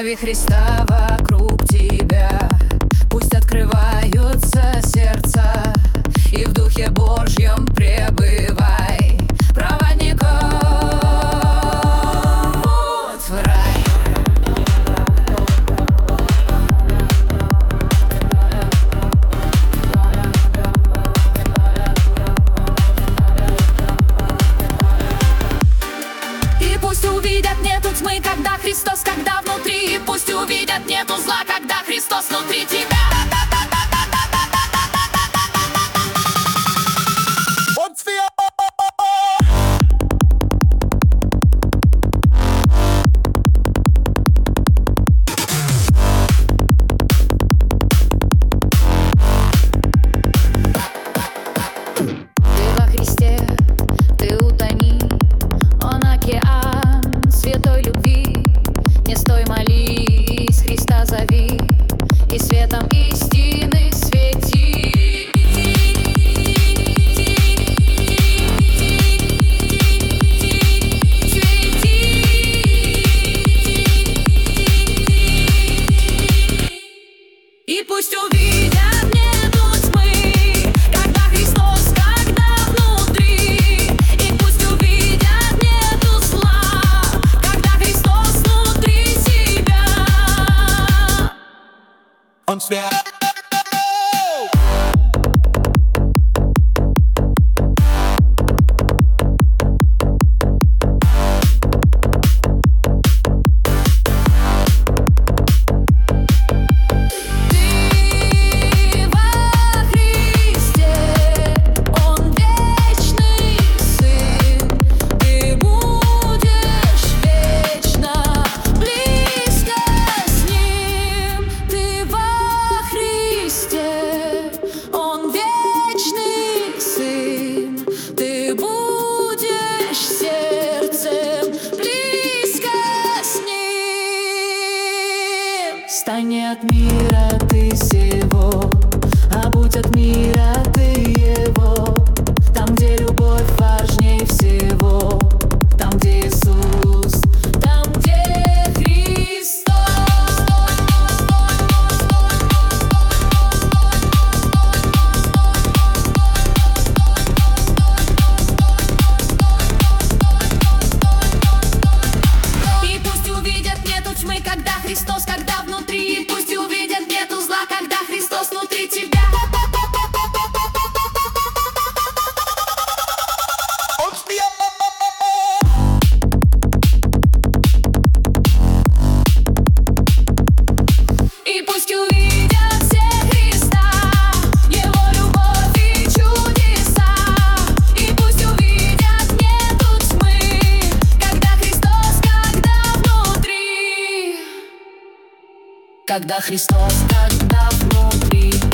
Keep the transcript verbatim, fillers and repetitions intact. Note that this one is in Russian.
Зови Христа вокруг тебя, пусть открываются сердца, и в Духе Божьем пребывай проводником вот в рай. И пусть увидят, нету тьмы, когда Христос, когда внутри. И пусть увидят, нету зла, когда Христос внутри тебя. И светом истины свети. И пусть увидят, нету тьмы, когда Христос, когда внутри. И пусть увидят, нету зла, когда Христос внутри тебя. Он свят. Стань не от мира ты сего, а будь от мира ты его. Там, где любовь важней всего, там, где Иисус, там, где Христос. И пусть увидят, нету тьмы, когда Христос, когда внутри. И пусть увидят, нету зла, когда Христос внутри тебя. И пусть увидят все Христа, Его любовь и чудеса. И пусть увидят, нету тьмы, когда Христос, когда внутри. Когда Христос, когда внутри.